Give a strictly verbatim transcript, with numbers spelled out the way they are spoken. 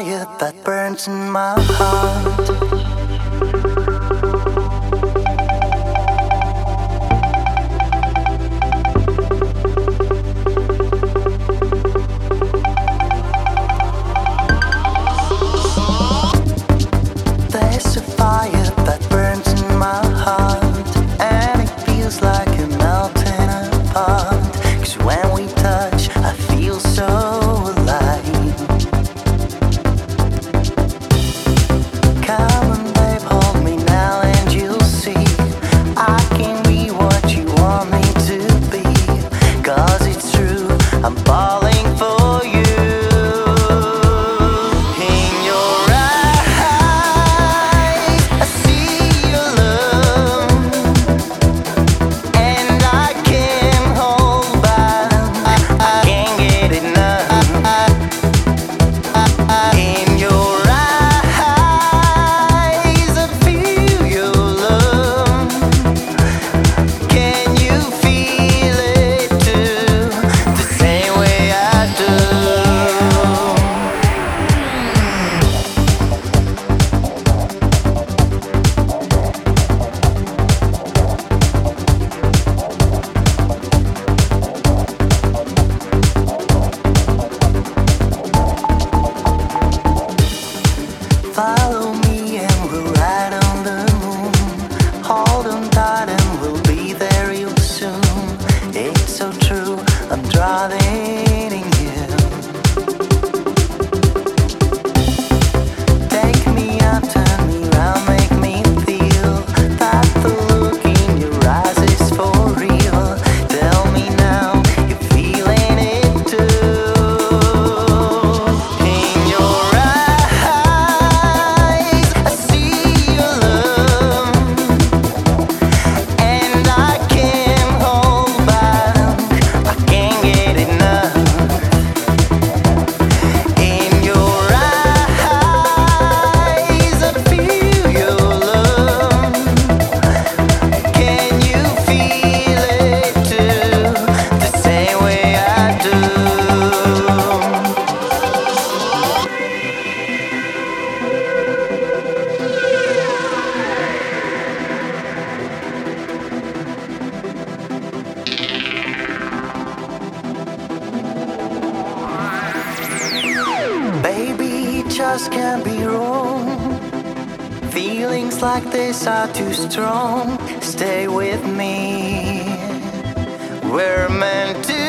fire that burns in my heart. There's a fire that burns in my heart, and it feels like you're melting apart. 'Cause when we touch, I feel so alive. Come on, babe, hold me now and you'll see I can be what you want me to be. 'Cause it's true, I'm falling for you. Follow me and we'll ride on the moon. Hold on tight and we'll be there real soon. It's so true, I'm drowning in you. Take me out, turn me round, make me feel that the look in your eyes is for real. Tell me now, you're feeling it too. In your baby, it just can't be wrong. Feelings like this are too strong. Stay with me. We're meant to